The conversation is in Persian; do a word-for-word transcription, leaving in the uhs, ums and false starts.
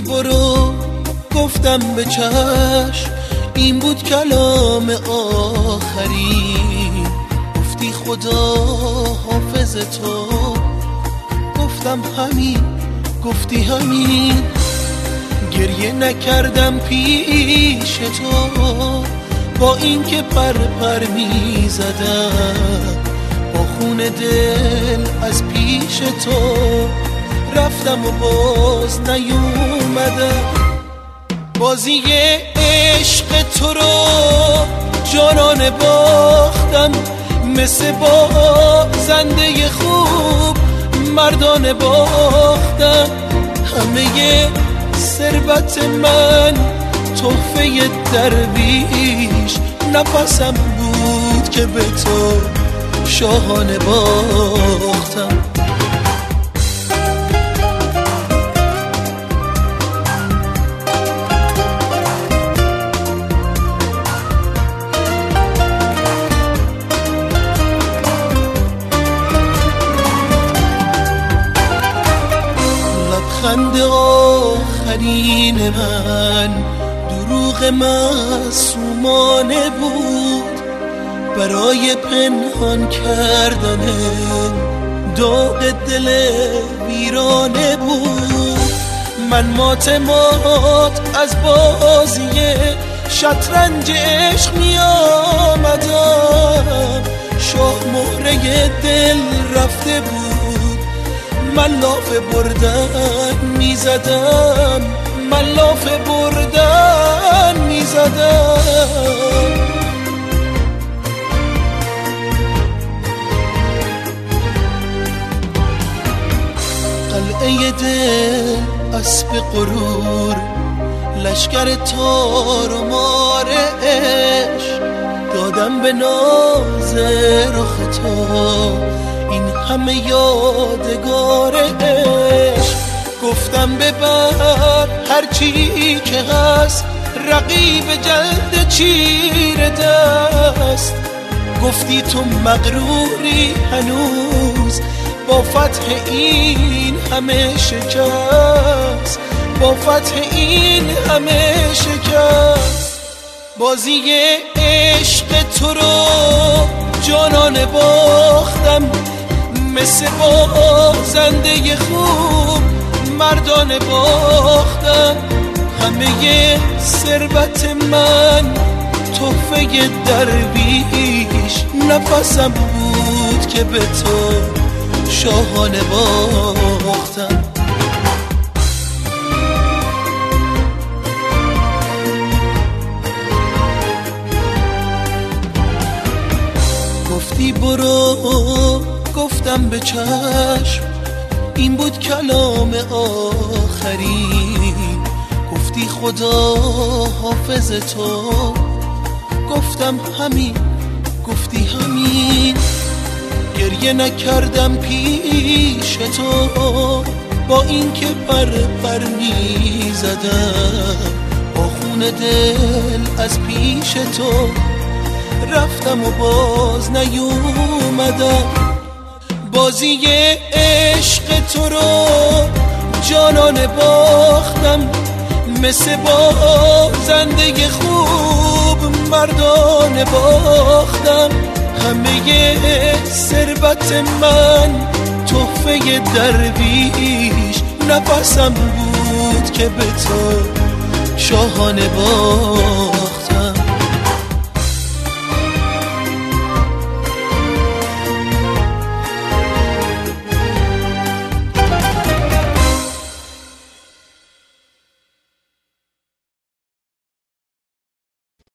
برو گفتم به چشم، این بود کلام آخری. گفتی خدا حافظ تو، گفتم همین، گفتی همین. گریه نکردم پیش تو، با اینکه پر پر می زدم، با خون دل از پیش تو رفتم و باز نیومدم. بازی عشق تو رو جانانه باختم، مثل بازنده خوب مردانه باختم. همه ثروت من تحفه درویش، نفسم بود که به تو شاهانه باختم. لبخند آخرین من دروغ معصومانه بود، برای پنهان کردن داغ دل ویرانه بود. من مات مات از بازی شطرنج عشق می آمدم، شاه مهره دل رفته بود، من لاف بردن می زدم، من لاف بردن می زدم. قلعه دل اسب غرور، لشکر تار و مار عشق، دادم به ناز رخ تو این همه یادگار عشق. گفتم ببر هرچی که هست، رقیب جلد چیر دست. گفتی تو مغروری هنوز با فتح این همه شکست، با فتح این همه شکست. بازی عشق تو رو جانانه باختم، مثل بازنده خوب مردانه باختم. همه ثروت من تحفه درویش، نفسم بود که به تو شاهانه باختم. گفتی برو گفتم به چشم، این بود کلام آخری. گفتی خدا حافظ تو، گفتم همین، گفتی همین. گریه نکردم پیش تو، با اینکه پر پر می زدم، با خون دل از پیش تو رفتم و باز نیومدم. بازی عشق تو رو جانانه باختم، مثل بازنده خوب مردانه باختم. همه ثروت من تحفه درویش، نفسم بود که به تو شاهانه باختم.